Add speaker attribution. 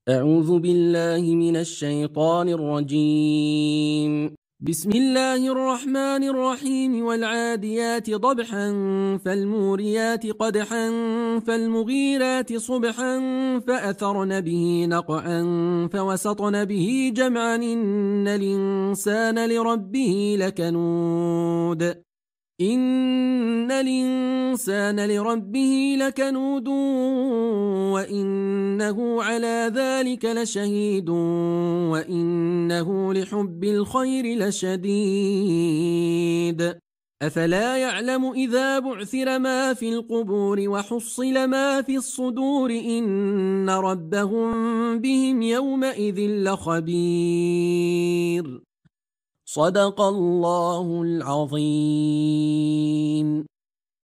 Speaker 1: أعوذ بالله من الشيطان الرجيم. بسم الله الرحمن الرحيم. والعاديات ضبحا فالموريات قدحا فالمغيرات صبحا فأثرن به نقعا فوسطن به جمعا إن الإنسان لربه لكنود وإنه على ذلك لشهيد وإنه لحب الخير لشديد. أفلا يعلم إذا بعثر ما في القبور وحصل ما في الصدور إن ربهم بهم يومئذ لخبير. صدق الله العظيم.